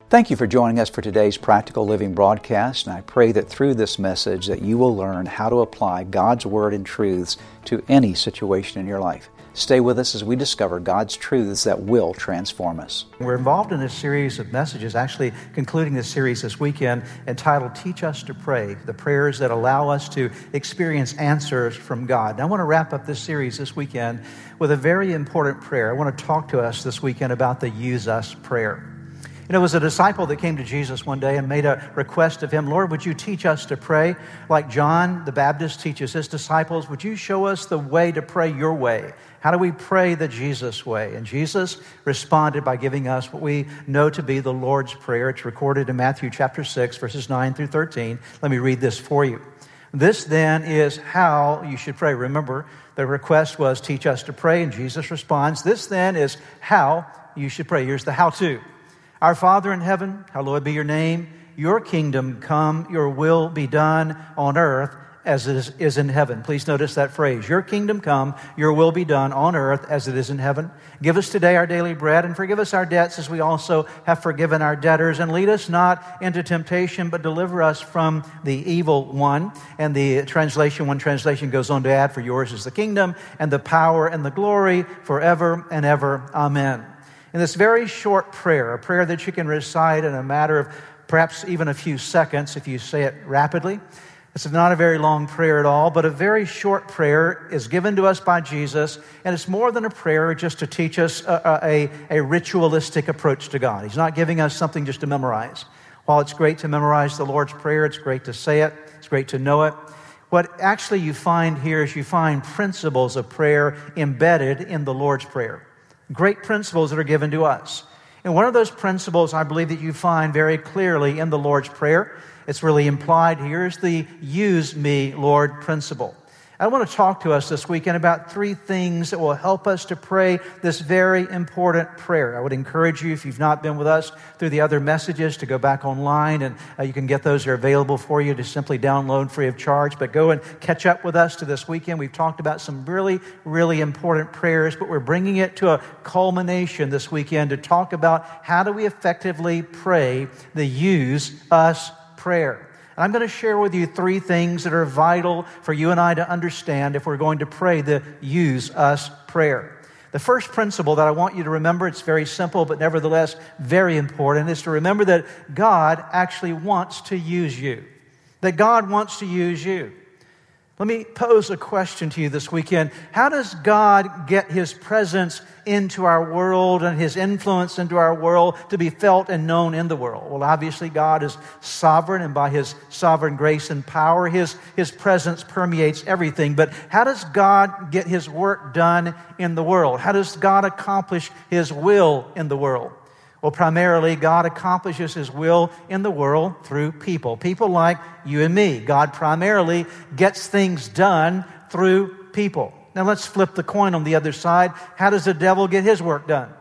Thank you for joining us for today's Practical Living broadcast, and I pray that through this message that you will learn how to apply God's Word and truths to any situation in your life. Stay with us as we discover God's truths that will transform us. We're involved in a series of messages, actually concluding this series this weekend, entitled Teach Us to Pray, the prayers that allow us to experience answers from God. And I want to wrap up this series this weekend with a very important prayer. I want to talk to us this weekend about the Use Us prayer. You know, it was a disciple that came to Jesus one day and made a request of him, Lord, would you teach us to pray like John the Baptist teaches his disciples? Would you show us the way to pray your way? How do we pray the Jesus way? And Jesus responded by giving us what we know to be the Lord's Prayer. It's recorded in Matthew chapter 6, verses 9 through 13. Let me read this for you. This then is how you should pray. Remember, the request was teach us to pray, and Jesus responds, this then is how you should pray. Here's the how-to. Our Father in heaven, hallowed be your name. Your kingdom come, your will be done on earth as it is in heaven. Please notice that phrase. Your kingdom come, your will be done on earth as it is in heaven. Give us today our daily bread, and forgive us our debts as we also have forgiven our debtors. And lead us not into temptation, but deliver us from the evil one. And the translation, one translation goes on to add, for yours is the kingdom and the power and the glory forever and ever. Amen. In this very short prayer, a prayer that you can recite in a matter of perhaps even a few seconds if you say it rapidly. It's not a very long prayer at all, but a very short prayer is given to us by Jesus, and it's more than a prayer just to teach us a ritualistic approach to God. He's not giving us something just to memorize. While it's great to memorize the Lord's Prayer, it's great to say it, it's great to know it. What actually you find here is you find principles of prayer embedded in the Lord's Prayer. Great principles that are given to us. And one of those principles I believe that you find very clearly in the Lord's Prayer, it's really implied here, is the use me, Lord principle. I want to talk to us this weekend about three things that will help us to pray this very important prayer. I would encourage you, if you've not been with us through the other messages, to go back online, and you can get those. They're available for you to simply download free of charge. But go and catch up with us to this weekend. We've talked about some really, really important prayers, but we're bringing it to a culmination this weekend to talk about how do we effectively pray the Use Us prayer. I'm going to share with you three things that are vital for you and I to understand if we're going to pray the Use Us prayer. The first principle that I want you to remember, it's very simple, but nevertheless very important, is to remember that God actually wants to use you. That God wants to use you. Let me pose a question to you this weekend. How does God get His presence into our world and His influence into our world to be felt and known in the world? Well, obviously God is sovereign, and by His sovereign grace and power, His presence permeates everything. But how does God get His work done in the world? How does God accomplish His will in the world? Well, primarily, God accomplishes His will in the world through people. People like you and me. God primarily gets things done through people. Now, let's flip the coin on the other side. How does the devil get his work done?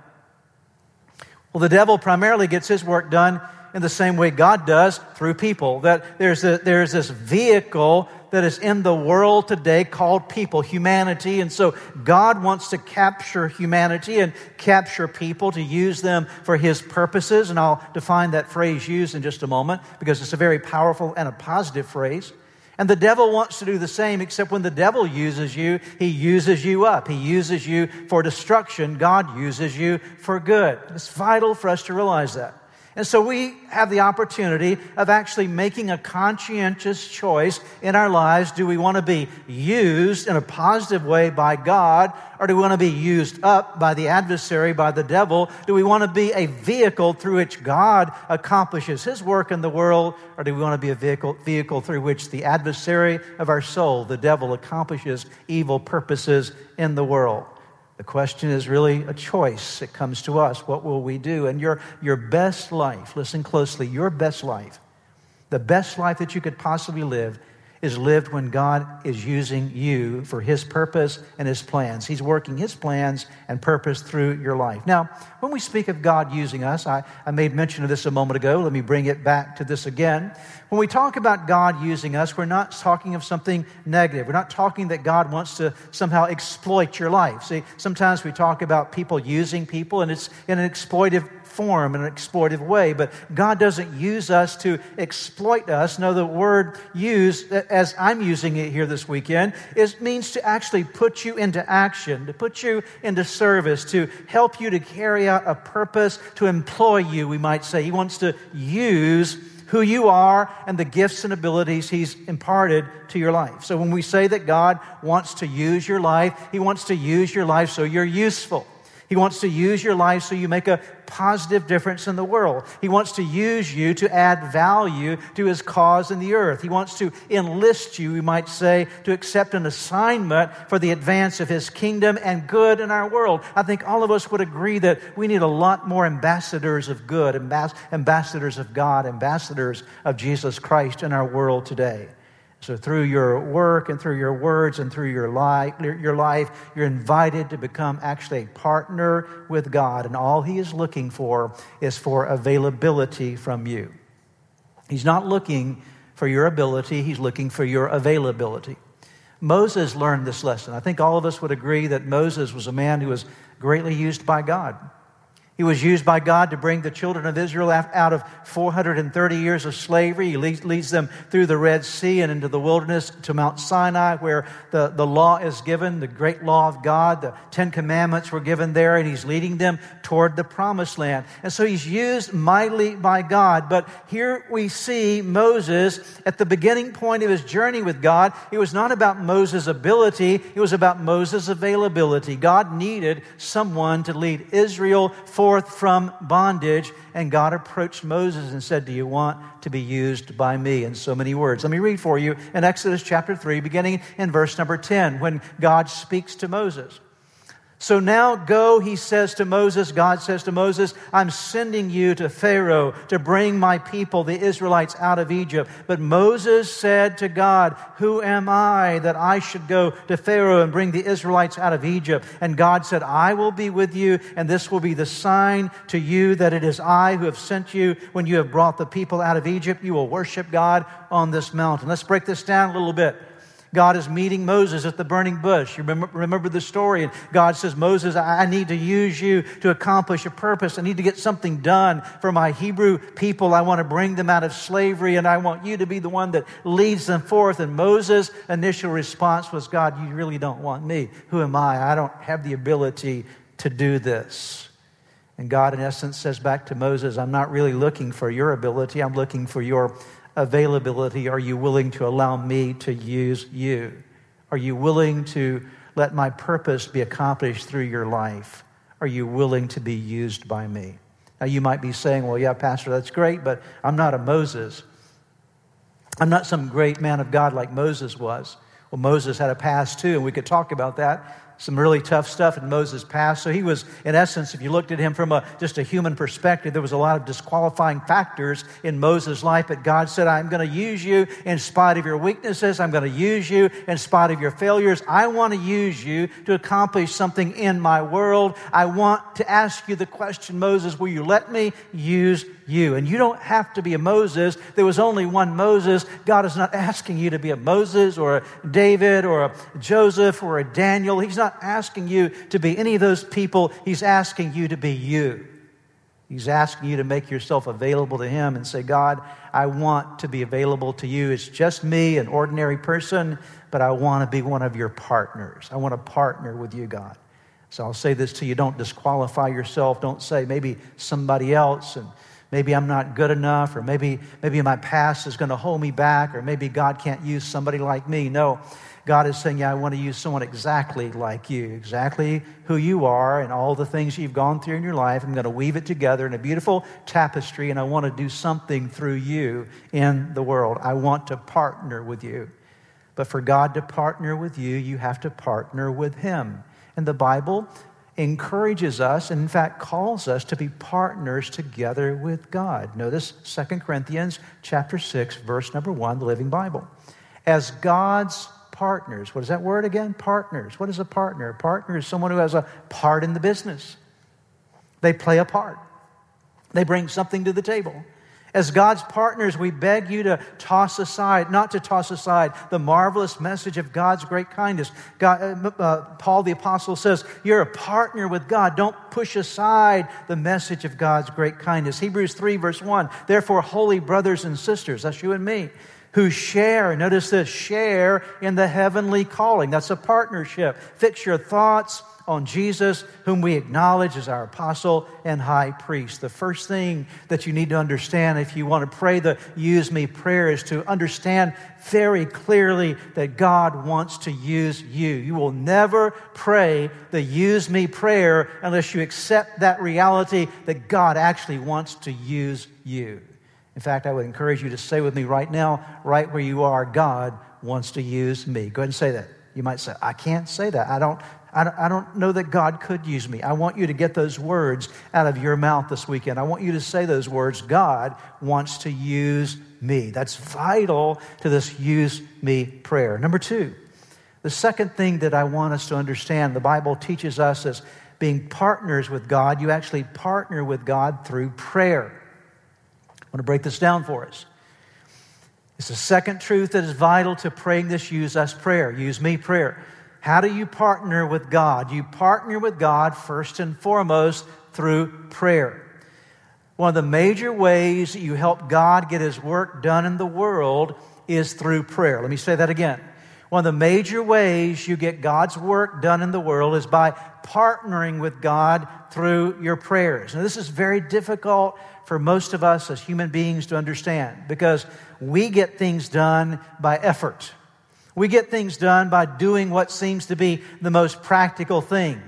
Well, the devil primarily gets his work done in the same way God does, through people. That there's this vehicle that is in the world today called people, humanity. And so God wants to capture humanity and capture people to use them for His purposes. And I'll define that phrase used in just a moment, because it's a very powerful and a positive phrase. And the devil wants to do the same, except when the devil uses you, he uses you up. He uses you for destruction. God uses you for good. It's vital for us to realize that. And so we have the opportunity of actually making a conscientious choice in our lives. Do we want to be used in a positive way by God, or do we want to be used up by the adversary, by the devil? Do we want to be a vehicle through which God accomplishes His work in the world, or do we want to be a vehicle through which the adversary of our soul, the devil, accomplishes evil purposes in the world? The question is really a choice. It comes to us. What will we do? And your best life, listen closely, your best life, the best life that you could possibly live, is lived when God is using you for His purpose and His plans. He's working His plans and purpose through your life. Now, when we speak of God using us, I made mention of this a moment ago. Let me bring it back to this again. When we talk about God using us, we're not talking of something negative. We're not talking that God wants to somehow exploit your life. See, sometimes we talk about people using people, and it's in an exploitive form in an exploitive way. But God doesn't use us to exploit us. No, the word use, as I'm using it here this weekend, means to actually put you into action, to put you into service, to help you to carry out a purpose, to employ you, we might say. He wants to use who you are and the gifts and abilities He's imparted to your life. So when we say that God wants to use your life, He wants to use your life so you're useful. He wants to use your life so you make a positive difference in the world. He wants to use you to add value to His cause in the earth. He wants to enlist you, we might say, to accept an assignment for the advance of His kingdom and good in our world. I think all of us would agree that we need a lot more ambassadors of good, ambassadors of God, ambassadors of Jesus Christ in our world today. So through your work and through your words and through your life, you're invited to become actually a partner with God. And all He is looking for is for availability from you. He's not looking for your ability. He's looking for your availability. Moses learned this lesson. I think all of us would agree that Moses was a man who was greatly used by God. He was used by God to bring the children of Israel out of 430 years of slavery. He leads them through the Red Sea and into the wilderness to Mount Sinai, where the law is given, the great law of God. The 10 Commandments were given there, and He's leading them toward the Promised Land. And so He's used mightily by God. But here we see Moses at the beginning point of his journey with God. It was not about Moses' ability. It was about Moses' availability. God needed someone to lead Israel forth from bondage, and God approached Moses and said, "Do you want to be used by me?" In so many words. Let me read for you in Exodus chapter 3, beginning in verse number 10, when God speaks to Moses. "So now go," He says to Moses, God says to Moses, "I'm sending you to Pharaoh to bring my people, the Israelites, out of Egypt." But Moses said to God, "Who am I that I should go to Pharaoh and bring the Israelites out of Egypt?" And God said, "I will be with you, and this will be the sign to you that it is I who have sent you. When you have brought the people out of Egypt, you will worship God on this mountain." Let's break this down a little bit. God is meeting Moses at the burning bush. You remember the story. And God says, "Moses, I need to use you to accomplish a purpose. I need to get something done for my Hebrew people. I want to bring them out of slavery, and I want you to be the one that leads them forth." And Moses' initial response was, "God, you really don't want me. Who am I? I don't have the ability to do this." And God, in essence, says back to Moses, "I'm not really looking for your ability. I'm looking for your availability. Are you willing to allow me to use you? Are you willing to let my purpose be accomplished through your life? Are you willing to be used by me?" Now you might be saying, "Well, yeah, Pastor, that's great, but I'm not a Moses. I'm not some great man of God like Moses was." Well, Moses had a past too, and we could talk about that. Some really tough stuff in Moses' past. So he was, in essence, if you looked at him from just a human perspective, there was a lot of disqualifying factors in Moses' life. But God said, "I'm going to use you in spite of your weaknesses. I'm going to use you in spite of your failures. I want to use you to accomplish something in my world. I want to ask you the question, Moses, will you let me use you?" And you don't have to be a Moses. There was only one Moses. God is not asking you to be a Moses or a David or a Joseph or a Daniel. He's not asking you to be any of those people. He's asking you to be you. He's asking you to make yourself available to Him and say, "God, I want to be available to you. It's just me, an ordinary person, but I want to be one of your partners. I want to partner with you, God." So I'll say this to you. Don't disqualify yourself. Don't say maybe somebody else, and maybe I'm not good enough, or maybe my past is going to hold me back, or maybe God can't use somebody like me. No, God is saying, "Yeah, I want to use someone exactly like you, exactly who you are and all the things you've gone through in your life. I'm going to weave it together in a beautiful tapestry, and I want to do something through you in the world. I want to partner with you." But for God to partner with you, you have to partner with Him. And the Bible encourages us, and in fact calls us to be partners together with God. Notice 2 Corinthians chapter 6, verse number 1, the Living Bible. As God's partners. What is that word again? Partners. What is a partner? A partner is someone who has a part in the business. They play a part. They bring something to the table. As God's partners, we beg you to not to toss aside the marvelous message of God's great kindness. Paul the Apostle says, you're a partner with God. Don't push aside the message of God's great kindness. Hebrews 3 verse 1, therefore, holy brothers and sisters, that's you and me, who share, notice this, share in the heavenly calling. That's a partnership. Fix your thoughts on Jesus, whom we acknowledge as our apostle and high priest. The first thing that you need to understand if you want to pray the use me prayer is to understand very clearly that God wants to use you. You will never pray the use me prayer unless you accept that reality that God actually wants to use you. In fact, I would encourage you to say with me right now, right where you are, God wants to use me. Go ahead and say that. You might say, I can't say that. I don't know that God could use me. I want you to get those words out of your mouth this weekend. I want you to say those words, God wants to use me. That's vital to this use me prayer. Number two, the second thing that I want us to understand, the Bible teaches us as being partners with God, you actually partner with God through prayer. I want to break this down for us. It's the second truth that is vital to praying this use us prayer, use me prayer. How do you partner with God? You partner with God first and foremost through prayer. One of the major ways that you help God get His work done in the world is through prayer. Let me say that again. One of the major ways you get God's work done in the world is by partnering with God through your prayers. Now, this is very difficult for most of us as human beings to understand because we get things done by effort. We get things done by doing what seems to be the most practical thing.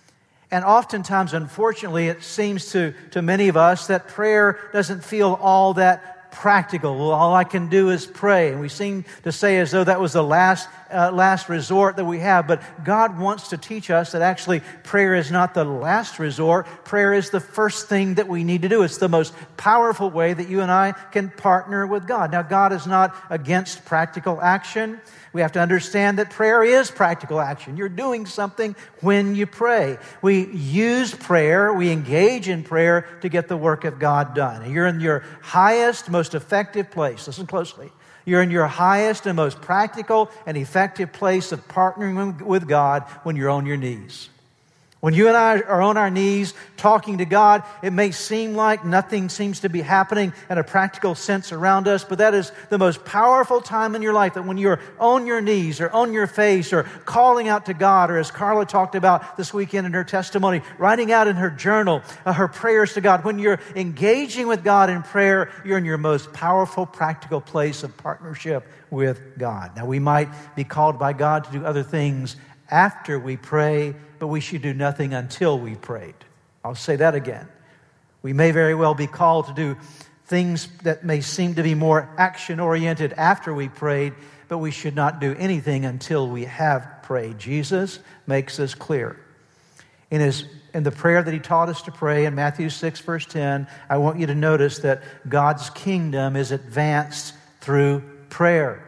And oftentimes, unfortunately, it seems to many of us that prayer doesn't feel all that practical. Well, all I can do is pray. And we seem to say as though that was the last resort that we have. But God wants to teach us that actually prayer is not the last resort. Prayer is the first thing that we need to do. It's the most powerful way that you and I can partner with God. Now, God is not against practical action. We have to understand that prayer is practical action. You're doing something when you pray. We use prayer, we engage in prayer to get the work of God done. You're in your highest, most effective place. Listen closely. You're in your highest and most practical and effective place of partnering with God when you're on your knees. When you and I are on our knees talking to God, it may seem like nothing seems to be happening in a practical sense around us, but that is the most powerful time in your life, that when you're on your knees or on your face or calling out to God, or as Carla talked about this weekend in her testimony, writing out in her journal her prayers to God. When you're engaging with God in prayer, you're in your most powerful, practical place of partnership with God. Now, we might be called by God to do other things after we pray, but we should do nothing until we prayed. I'll say that again. We may very well be called to do things that may seem to be more action-oriented after we prayed, but we should not do anything until we have prayed. Jesus makes this clear. In the prayer that He taught us to pray in Matthew 6, verse 10, I want you to notice that God's kingdom is advanced through prayer.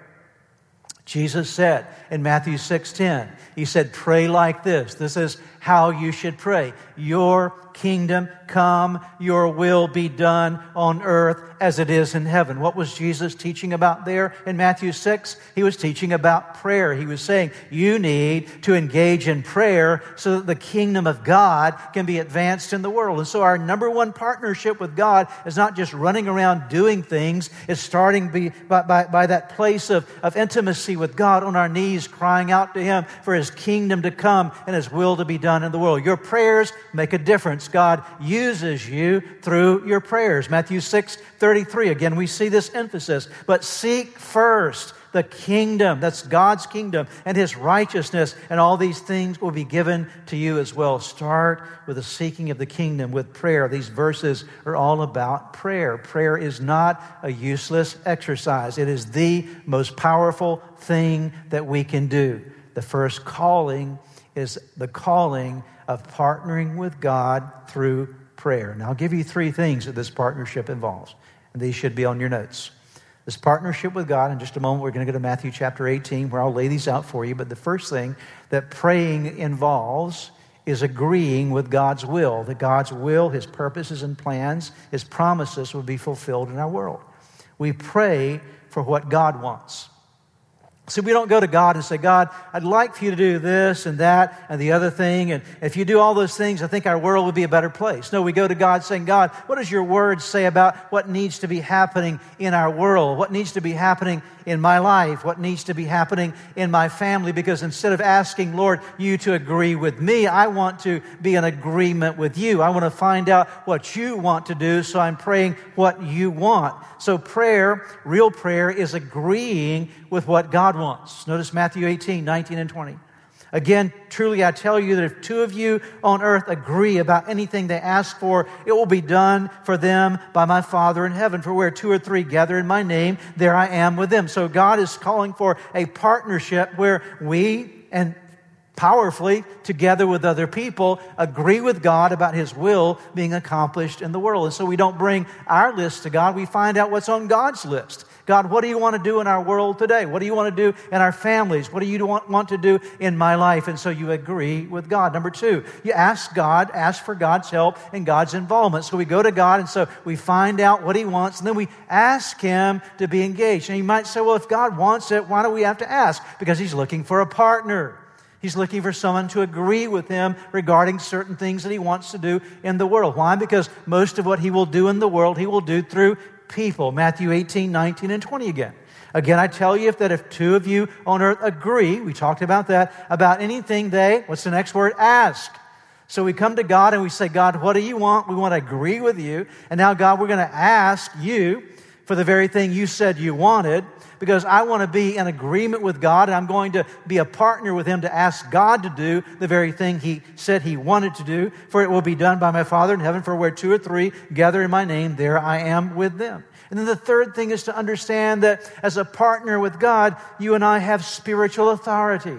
Jesus said in Matthew 6:10, He said, pray like this. This is how you should pray. Your kingdom come, your will be done on earth as it is in heaven. What was Jesus teaching about there in Matthew 6? He was teaching about prayer. He was saying you need to engage in prayer so that the kingdom of God can be advanced in the world. And so our number one partnership with God is not just running around doing things. It's starting by that place of intimacy with God on our knees, crying out to Him for His kingdom to come and His will to be done in the world. Your prayers make a difference. God uses you through your prayers. Matthew 6:33. Again, we see this emphasis. But seek first the kingdom, that's God's kingdom, and His righteousness, and all these things will be given to you as well. Start with the seeking of the kingdom with prayer. These verses are all about prayer. Prayer is not a useless exercise. It is the most powerful thing that we can do. The first calling is the calling of partnering with God through prayer. Now, I'll give you three things that this partnership involves, and these should be on your notes. This partnership with God, in just a moment, we're going to go to Matthew chapter 18, where I'll lay these out for you. But the first thing that praying involves is agreeing with God's will, that God's will, His purposes and plans, His promises will be fulfilled in our world. We pray for what God wants. So we don't go to God and say, God, I'd like for you to do this and that and the other thing. And if you do all those things, I think our world would be a better place. No, we go to God saying, God, what does your word say about what needs to be happening in our world? What needs to be happening in my life? What needs to be happening in my family? Because instead of asking, Lord, you to agree with me, I want to be in agreement with you. I want to find out what you want to do, so I'm praying what you want. So prayer, real prayer, is agreeing with what God wants. Notice Matthew 18, 19 and 20. Again, truly I tell you that if two of you on earth agree about anything they ask for, it will be done for them by my Father in heaven. For where two or three gather in my name, there I am with them. So God is calling for a partnership where we, and powerfully, together with other people, agree with God about His will being accomplished in the world. And so we don't bring our list to God, we find out what's on God's list. God, what do you want to do in our world today? What do you want to do in our families? What do you want to do in my life? And so you agree with God. Number two, you ask for God's help and God's involvement. So we go to God, and so we find out what He wants, and then we ask Him to be engaged. And you might say, well, if God wants it, why do we have to ask? Because He's looking for a partner. He's looking for someone to agree with Him regarding certain things that He wants to do in the world. Why? Because most of what He will do in the world, He will do through people. Matthew 18, 19, and 20 again. Again, I tell you that if two of you on earth agree, we talked about that, about anything they, what's the next word? Ask. So we come to God and we say, God, what do you want? We want to agree with you. And now, God, we're going to ask you for the very thing you said you wanted, because I want to be in agreement with God, and I'm going to be a partner with Him to ask God to do the very thing He said He wanted to do. For it will be done by my Father in heaven, for where two or three gather in my name, there I am with them. And then the third thing is to understand that as a partner with God, you and I have spiritual authority.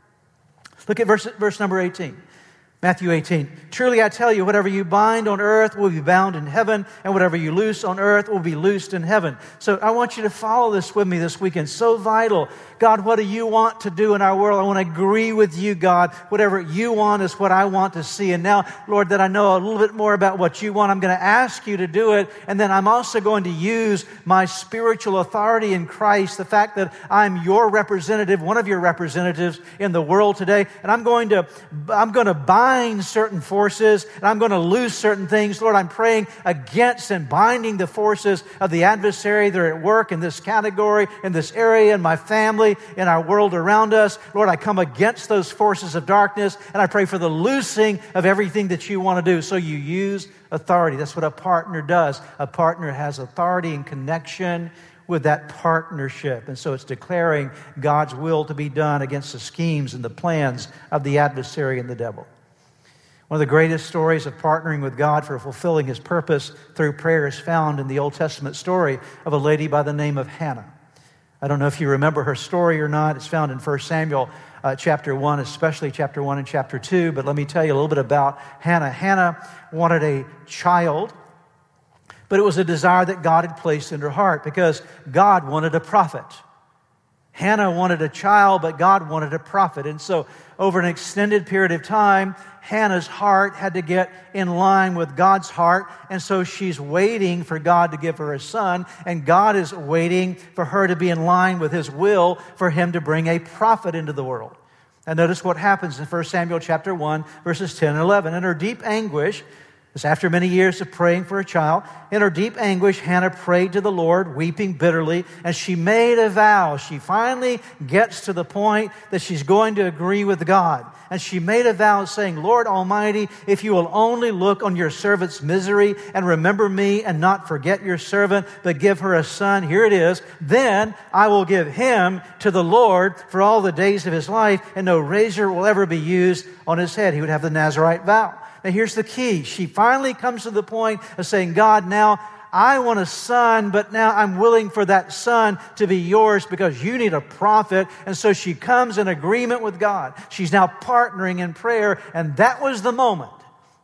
Look at verse number 18. Matthew 18, truly I tell you, whatever you bind on earth will be bound in heaven, and whatever you loose on earth will be loosed in heaven. So I want you to follow this with me this weekend. So vital. God, what do you want to do in our world? I want to agree with you, God. Whatever you want is what I want to see. And now, Lord, that I know a little bit more about what you want, I'm going to ask you to do it. And then I'm also going to use my spiritual authority in Christ, the fact that I'm your representative, one of your representatives in the world today. And I'm going to bind certain forces, and I'm going to loose certain things. Lord, I'm praying against and binding the forces of the adversary that are at work in this category, in this area, in my family, in our world around us. Lord, I come against those forces of darkness, and I pray for the loosing of everything that you want to do. So you use authority. That's what a partner does. A partner has authority and connection with that partnership. And so it's declaring God's will to be done against the schemes and the plans of the adversary and the devil. One of the greatest stories of partnering with God for fulfilling His purpose through prayer is found in the Old Testament story of a lady by the name of Hannah. I don't know if you remember her story or not. It's found in 1 Samuel chapter 1, especially chapter 1 and chapter 2. But let me tell you a little bit about Hannah. Hannah wanted a child, but it was a desire that God had placed in her heart because God wanted a prophet. Hannah wanted a child, but God wanted a prophet. And so over an extended period of time, Hannah's heart had to get in line with God's heart, and so she's waiting for God to give her a son, and God is waiting for her to be in line with His will for Him to bring a prophet into the world. And notice what happens in 1 Samuel chapter 1, verses 10 and 11. In her deep anguish, this after many years of praying for a child, in her deep anguish, Hannah prayed to the Lord, weeping bitterly, and she made a vow. She finally gets to the point that she's going to agree with God. And she made a vow saying, Lord Almighty, if you will only look on your servant's misery and remember me and not forget your servant, but give her a son, here it is, then I will give him to the Lord for all the days of his life, and no razor will ever be used on his head. He would have the Nazirite vow. Now here's the key. She finally comes to the point of saying, God, now I want a son, but now I'm willing for that son to be yours because you need a prophet. And so she comes in agreement with God. She's now partnering in prayer, and that was the moment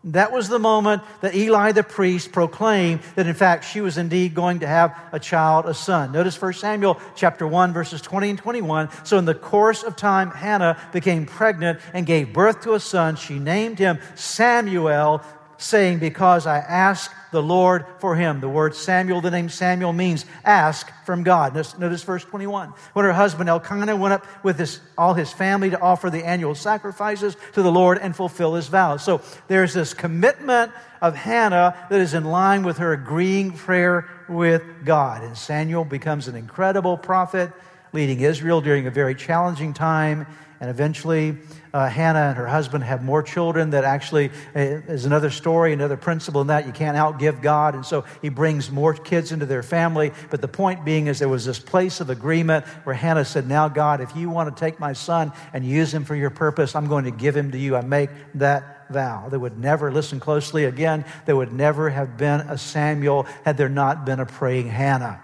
That was the moment that Eli the priest proclaimed that in fact she was indeed going to have a child, a son. Notice 1 Samuel chapter 1 verses 20 and 21. So in the course of time, Hannah became pregnant and gave birth to a son. She named him Samuel, saying, because I asked the Lord for him. The word Samuel, the name Samuel means ask from God. Notice verse 21. When her husband Elkanah went up with all his family to offer the annual sacrifices to the Lord and fulfill his vows. So there's this commitment of Hannah that is in line with her agreeing prayer with God. And Samuel becomes an incredible prophet, leading Israel during a very challenging time. And eventually, Hannah and her husband have more children. That actually is another story, another principle in that you can't outgive God. And so he brings more kids into their family. But the point being is there was this place of agreement where Hannah said, now God, if you want to take my son and use him for your purpose, I'm going to give him to you. I make that vow. There would never, listen closely again, there would never have been a Samuel had there not been a praying Hannah.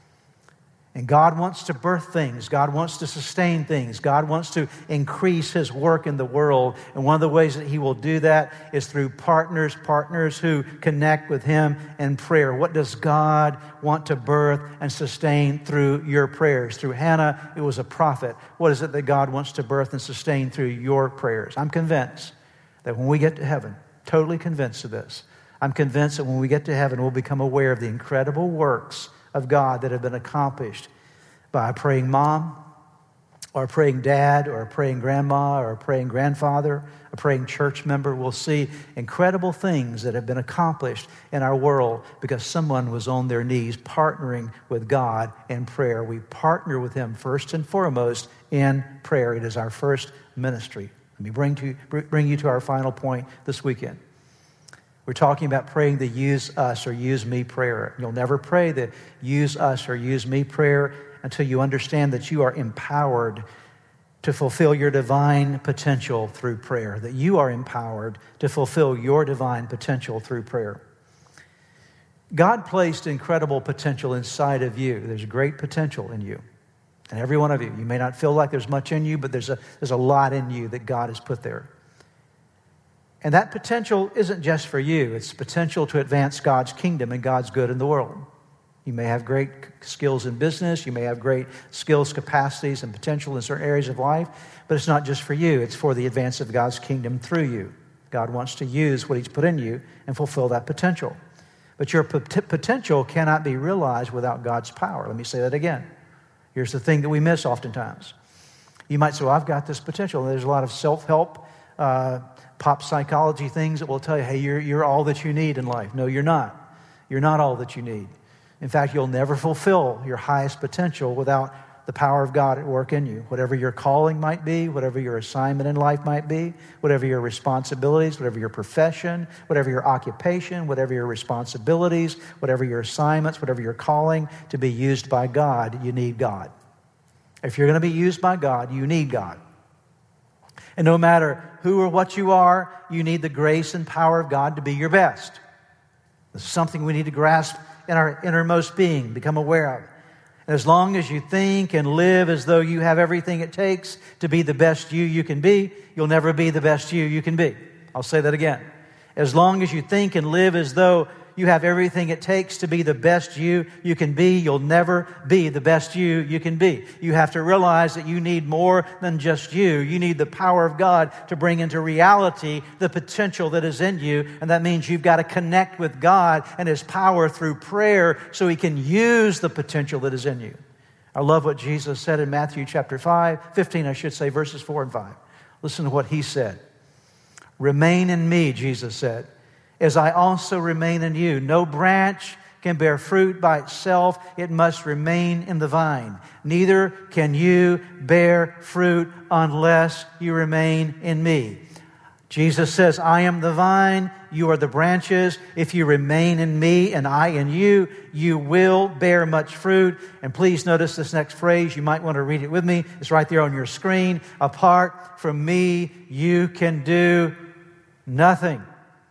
And God wants to birth things. God wants to sustain things. God wants to increase His work in the world. And one of the ways that He will do that is through partners who connect with Him in prayer. What does God want to birth and sustain through your prayers? Through Hannah, it was a prophet. What is it that God wants to birth and sustain through your prayers? I'm convinced that when we get to heaven, totally convinced of this, I'm convinced that when we get to heaven, we'll become aware of the incredible works of God that have been accomplished by a praying mom, or a praying dad, or a praying grandma, or a praying grandfather, a praying church member. We'll see incredible things that have been accomplished in our world because someone was on their knees partnering with God in prayer. We partner with Him first and foremost in prayer. It is our first ministry. Let me bring you to our final point this weekend. We're talking about praying the use us or use me prayer. You'll never pray the use us or use me prayer until you understand that you are empowered to fulfill your divine potential through prayer, that you are empowered to fulfill your divine potential through prayer. God placed incredible potential inside of you. There's great potential in you, and every one of you. You may not feel like there's much in you, but there's a lot in you that God has put there. And that potential isn't just for you. It's potential to advance God's kingdom and God's good in the world. You may have great skills in business. You may have great skills, capacities, and potential in certain areas of life. But it's not just for you. It's for the advance of God's kingdom through you. God wants to use what He's put in you and fulfill that potential. But your potential cannot be realized without God's power. Let me say that again. Here's the thing that we miss oftentimes. You might say, well, I've got this potential. There's a lot of self-help, pop psychology things that will tell you, hey, you're all that you need in life. No, you're not. You're not all that you need. In fact, you'll never fulfill your highest potential without the power of God at work in you. Whatever your calling might be, whatever your assignment in life might be, whatever your responsibilities, whatever your profession, whatever your occupation, whatever your responsibilities, whatever your assignments, whatever your calling, to be used by God, you need God. If you're going to be used by God, you need God. And no matter who or what you are, you need the grace and power of God to be your best. This is something we need to grasp in our innermost being, become aware of. And as long as you think and live as though you have everything it takes to be the best you can be, you'll never be the best you can be. I'll say that again. As long as you think and live as though you have everything it takes to be the best you can be, you'll never be the best you can be. You have to realize that you need more than just you. You need the power of God to bring into reality the potential that is in you. And that means you've got to connect with God and His power through prayer so He can use the potential that is in you. I love what Jesus said in Matthew chapter 15, verses 4 and 5. Listen to what He said. Remain in me, Jesus said, as I also remain in you. No branch can bear fruit by itself. It must remain in the vine. Neither can you bear fruit unless you remain in me. Jesus says, I am the vine, you are the branches. If you remain in me and I in you, you will bear much fruit. And please notice this next phrase. You might want to read it with me. It's right there on your screen. Apart from me, you can do nothing.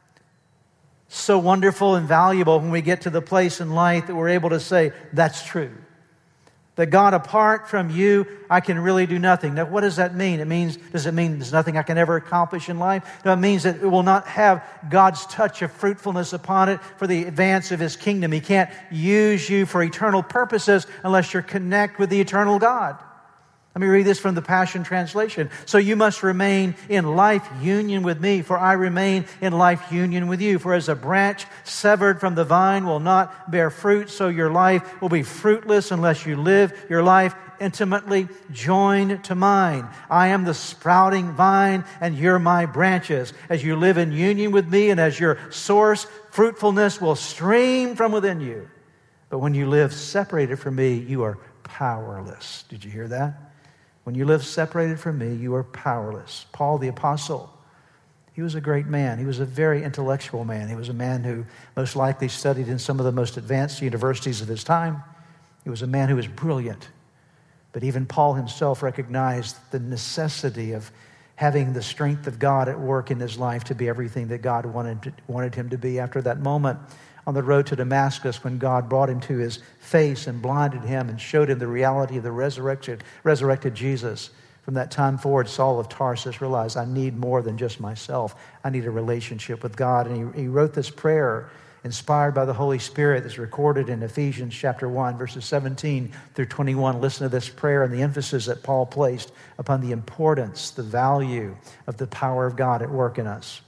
So wonderful and valuable when we get to the place in life that we're able to say, that's true. That God, apart from you, I can really do nothing. Now, what does that mean? Does it mean there's nothing I can ever accomplish in life? No, it means that it will not have God's touch of fruitfulness upon it for the advance of His kingdom. He can't use you for eternal purposes unless you're connected with the eternal God. Let me read this from the Passion Translation. So you must remain in life union with me, for I remain in life union with you. For as a branch severed from the vine will not bear fruit, so your life will be fruitless unless you live your life intimately joined to mine. I am the sprouting vine, and you're my branches. As you live in union with me, and as your source, fruitfulness will stream from within you. But when you live separated from me, you are powerless. Did you hear that? When you live separated from me, you are powerless. Paul the Apostle, he was a great man. He was a very intellectual man. He was a man who most likely studied in some of the most advanced universities of his time. He was a man who was brilliant. But even Paul himself recognized the necessity of having the strength of God at work in his life to be everything that God wanted him to be. After that moment on the road to Damascus, when God brought him to his face and blinded him and showed him the reality of the resurrected Jesus, from that time forward, Saul of Tarsus realized, I need more than just myself. I need a relationship with God. And he wrote this prayer inspired by the Holy Spirit that's recorded in Ephesians chapter 1, verses 17 through 21. Listen to this prayer and the emphasis that Paul placed upon the importance, the value of the power of God at work in us.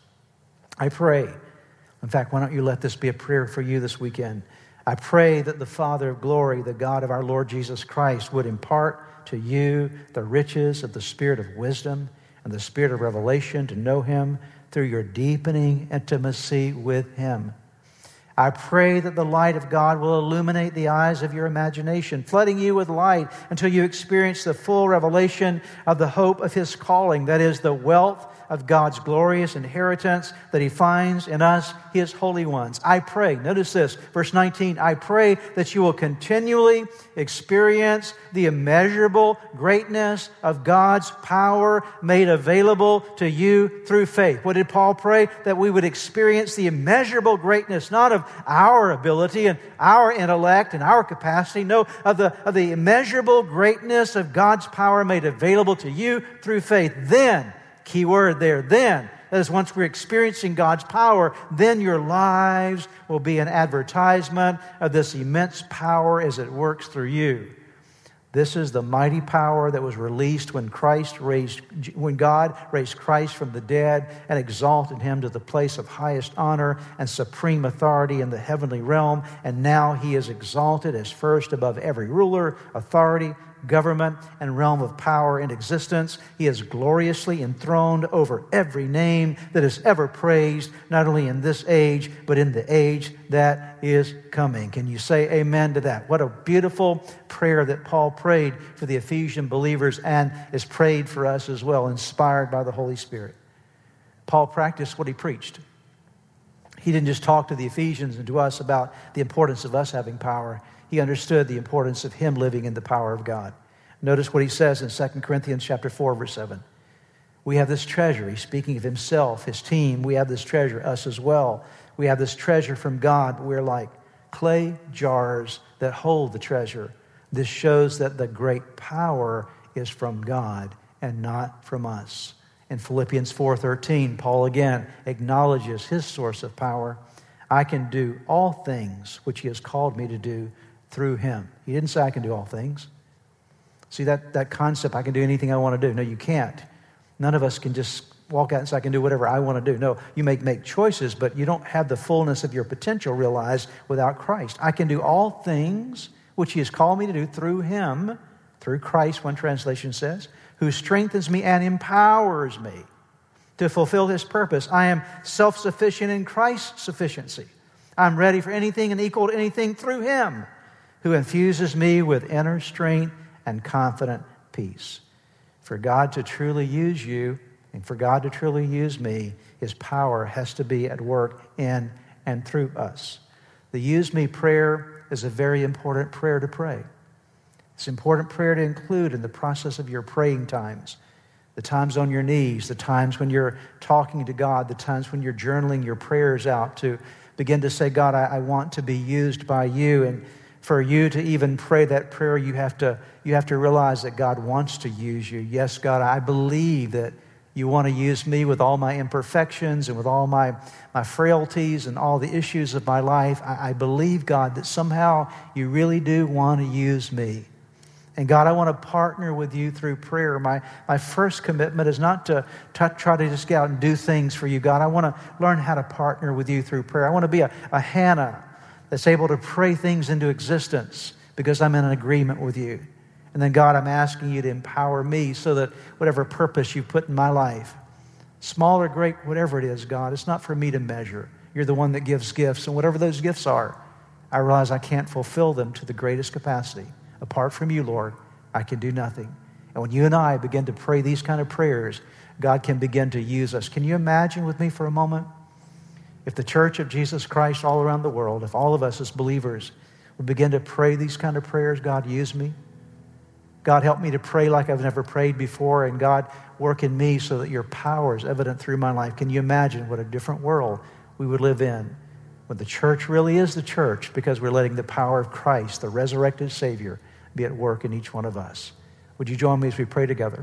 I pray, in fact, why don't you let this be a prayer for you this weekend? I pray that the Father of glory, the God of our Lord Jesus Christ, would impart to you the riches of the spirit of wisdom and the spirit of revelation to know Him through your deepening intimacy with Him. I pray that the light of God will illuminate the eyes of your imagination, flooding you with light until you experience the full revelation of the hope of His calling, that is, the wealth of God's glorious inheritance that He finds in us, His holy ones. I pray, notice this, verse 19, I pray that you will continually experience the immeasurable greatness of God's power made available to you through faith. What did Paul pray? That we would experience the immeasurable greatness, not of our ability and our intellect and our capacity, no, of the immeasurable greatness of God's power made available to you through faith. Then, key word there, then. That is, once we're experiencing God's power, then your lives will be an advertisement of this immense power as it works through you. This is the mighty power that was released when God raised Christ from the dead and exalted Him to the place of highest honor and supreme authority in the heavenly realm. And now He is exalted as first above every ruler, authority, government, and realm of power in existence. He is gloriously enthroned over every name that is ever praised, not only in this age, but in the age that is coming. Can you say amen to that? What a beautiful prayer that Paul prayed for the Ephesian believers and is prayed for us as well, inspired by the Holy Spirit. Paul practiced what he preached. He didn't just talk to the Ephesians and to us about the importance of us having power. He understood the importance of him living in the power of God. Notice what he says in 2 Corinthians chapter 4, verse 7. We have this treasure. He's speaking of himself, his team. We have this treasure, us as well. We have this treasure from God. We're like clay jars that hold the treasure. This shows that the great power is from God and not from us. In Philippians 4:13, Paul again acknowledges his source of power. I can do all things which He has called me to do through Him. He didn't say I can do all things. See, that concept, I can do anything I want to do. No, you can't. None of us can just walk out and say I can do whatever I want to do. No, you may make choices, but you don't have the fullness of your potential realized without Christ. I can do all things which He has called me to do through Him, through Christ, one translation says, who strengthens me and empowers me to fulfill His purpose. I am self-sufficient in Christ's sufficiency. I'm ready for anything and equal to anything through Him, who infuses me with inner strength and confident peace. For God to truly use you and for God to truly use me, His power has to be at work in and through us. The use me prayer is a very important prayer to pray. It's an important prayer to include in the process of your praying times. The times on your knees, the times when you're talking to God, the times when you're journaling your prayers out to begin to say, God, I want to be used by you. And For you to even pray that prayer, you have to realize that God wants to use you. Yes, God, I believe that you want to use me with all my imperfections and with all my frailties and all the issues of my life. I believe, God, that somehow you really do want to use me. And God, I want to partner with you through prayer. My first commitment is not to try to just get out and do things for you, God. I want to learn how to partner with you through prayer. I want to be a Hannah that's able to pray things into existence because I'm in an agreement with you. And then, God, I'm asking you to empower me so that whatever purpose you put in my life, small or great, whatever it is, God, it's not for me to measure. You're the one that gives gifts. And whatever those gifts are, I realize I can't fulfill them to the greatest capacity. Apart from you, Lord, I can do nothing. And when you and I begin to pray these kind of prayers, God can begin to use us. Can you imagine with me for a moment? If the Church of Jesus Christ all around the world, if all of us as believers would begin to pray these kind of prayers, God, use me. God, help me to pray like I've never prayed before. And God, work in me so that your power is evident through my life. Can you imagine what a different world we would live in when the church really is the church because we're letting the power of Christ, the resurrected Savior, be at work in each one of us. Would you join me as we pray together?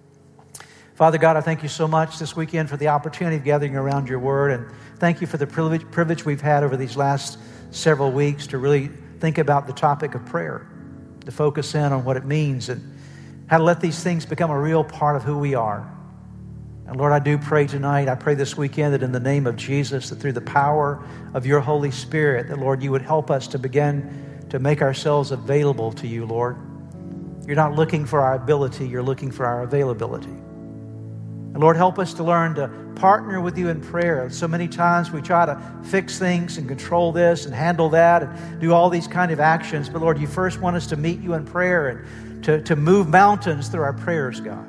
Father God, I thank you so much this weekend for the opportunity of gathering around your word, and thank you for the privilege we've had over these last several weeks to really think about the topic of prayer, to focus in on what it means and how to let these things become a real part of who we are. And Lord, I do pray tonight, I pray this weekend that in the name of Jesus, that through the power of your Holy Spirit, that Lord, you would help us to begin to make ourselves available to you, Lord. You're not looking for our ability, you're looking for our availability. And Lord, help us to learn to partner with you in prayer. So many times we try to fix things and control this and handle that and do all these kind of actions. But Lord, you first want us to meet you in prayer and to move mountains through our prayers, God.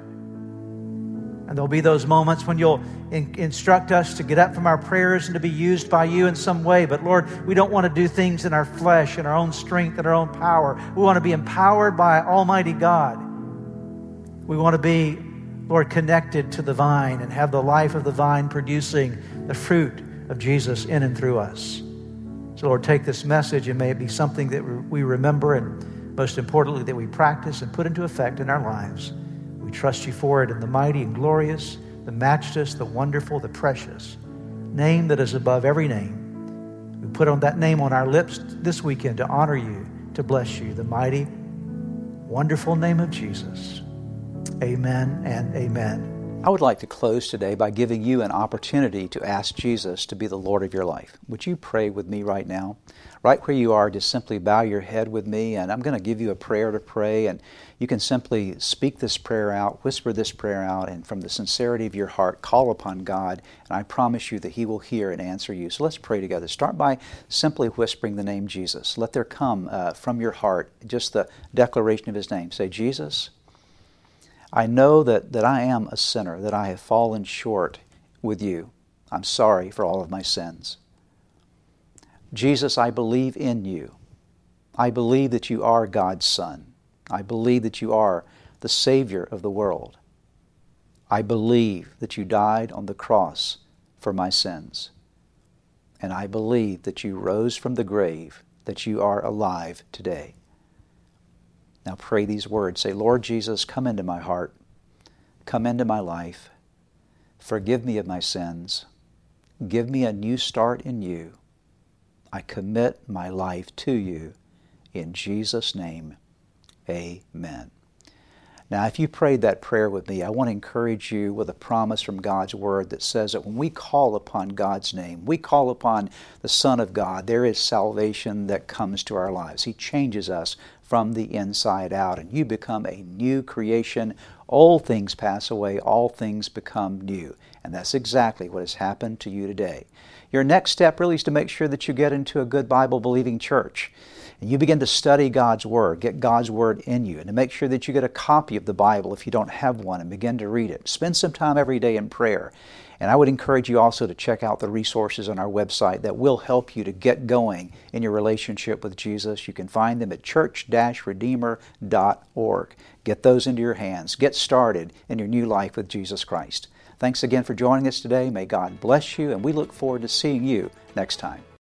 And there'll be those moments when you'll instruct us to get up from our prayers and to be used by you in some way. But Lord, we don't want to do things in our flesh, in our own strength, in our own power. We want to be empowered by Almighty God. We want to be, Lord, connected to the vine and have the life of the vine producing the fruit of Jesus in and through us. So Lord, take this message and may it be something that we remember and most importantly that we practice and put into effect in our lives. We trust you for it in the mighty and glorious, the matchless, the wonderful, the precious name that is above every name. We put on that name on our lips this weekend to honor you, to bless you, the mighty, wonderful name of Jesus. Amen and amen. I would like to close today by giving you an opportunity to ask Jesus to be the Lord of your life. Would you pray with me right now? Right where you are, just simply bow your head with me, and I'm going to give you a prayer to pray, and you can simply speak this prayer out, whisper this prayer out, and from the sincerity of your heart, call upon God, and I promise you that He will hear and answer you. So let's pray together. Start by simply whispering the name Jesus. Let there come from your heart just the declaration of His name. Say, Jesus, I know that I am a sinner, that I have fallen short with you. I'm sorry for all of my sins. Jesus, I believe in you. I believe that you are God's Son. I believe that you are the Savior of the world. I believe that you died on the cross for my sins. And I believe that you rose from the grave, that you are alive today. Now pray these words. Say, Lord Jesus, come into my heart. Come into my life. Forgive me of my sins. Give me a new start in you. I commit my life to you. In Jesus' name, amen. Now, if you prayed that prayer with me, I want to encourage you with a promise from God's Word that says that when we call upon God's name, we call upon the Son of God, there is salvation that comes to our lives. He changes us from the inside out, and you become a new creation. Old things pass away, all things become new. And that's exactly what has happened to you today. Your next step really is to make sure that you get into a good Bible-believing church. And you begin to study God's Word, get God's Word in you, and to make sure that you get a copy of the Bible if you don't have one, and begin to read it. Spend some time every day in prayer. And I would encourage you also to check out the resources on our website that will help you to get going in your relationship with Jesus. You can find them at church-redeemer.org. Get those into your hands. Get started in your new life with Jesus Christ. Thanks again for joining us today. May God bless you, and we look forward to seeing you next time.